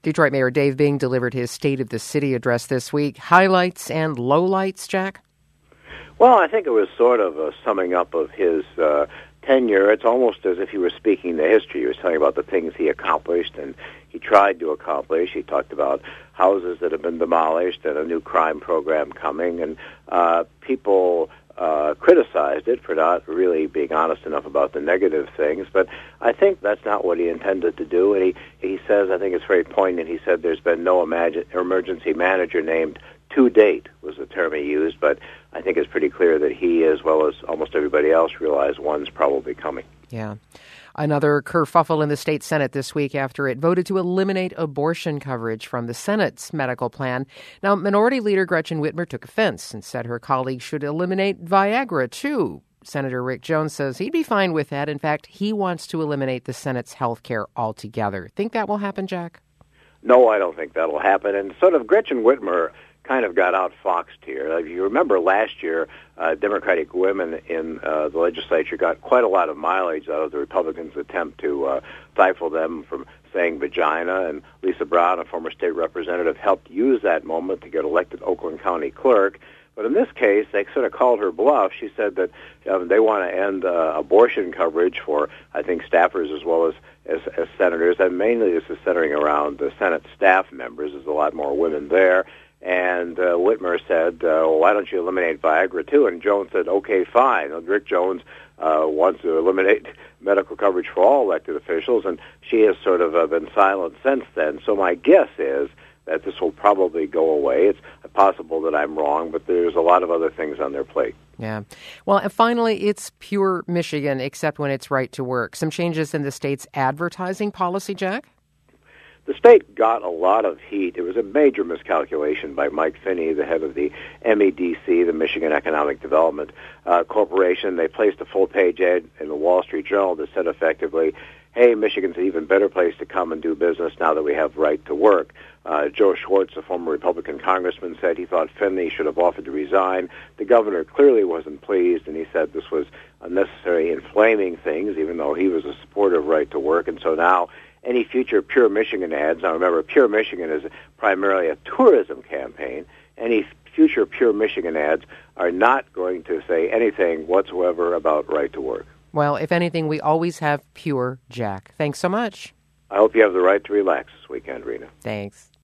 Detroit Mayor Dave Bing delivered his State of the City address this week. Highlights and lowlights, Jack? Well, I think it was sort of a summing up of his tenure. It's almost as if he were speaking the history. He was telling about the things he accomplished and he tried to accomplish. He talked about houses that have been demolished and a new crime program coming, and people criticized it for not really being honest enough about the negative things, but I think that's not what he intended to do. And he says, I think it's very poignant, he said there's been no emergency manager named to date, was the term he used, but I think it's pretty clear that he, as well as almost everybody else, realize one's probably coming. Yeah. Another kerfuffle in the state Senate this week after it voted to eliminate abortion coverage from the Senate's medical plan. Now, Minority Leader Gretchen Whitmer took offense and said her colleagues should eliminate Viagra, too. Senator Rick Jones says he'd be fine with that. In fact, he wants to eliminate the Senate's health care altogether. Think that will happen, Jack? No, I don't think that'll happen. And sort of Gretchen Whitmer kind of got outfoxed here. If you remember last year, Democratic women in the legislature got quite a lot of mileage out of the Republicans' attempt to stifle them from saying vagina, and Lisa Brown, a former state representative, helped use that moment to get elected Oakland County clerk. But in this case, they sort of called her bluff. She said that they want to end abortion coverage for, I think, staffers as well as senators, and mainly this is centering around the Senate staff members. There's a lot more women there. And Whitmer said, why don't you eliminate Viagra, too? And Jones said, okay, fine. Rick Jones wants to eliminate medical coverage for all elected officials, and she has sort of been silent since then. So my guess is that this will probably go away. It's possible that I'm wrong, but there's a lot of other things on their plate. Yeah. Well, and finally, it's pure Michigan, except when it's right to work. Some changes in the state's advertising policy, Jack? The state got a lot of heat. It was a major miscalculation by Mike Finney, the head of the MEDC, the Michigan Economic Development Corporation. They placed a full-page ad in the Wall Street Journal that said effectively, hey, Michigan's an even better place to come and do business now that we have right to work. Joe Schwartz, a former Republican congressman, said he thought Finney should have offered to resign. The governor clearly wasn't pleased, and he said this was unnecessary, inflaming things, even though he was a supporter of right to work. And so now any future Pure Michigan ads, now remember, Pure Michigan is primarily a tourism campaign. Any future Pure Michigan ads are not going to say anything whatsoever about right to work. Well, if anything, we always have Pure, Jack. Thanks so much. I hope you have the right to relax this weekend, Rena. Thanks.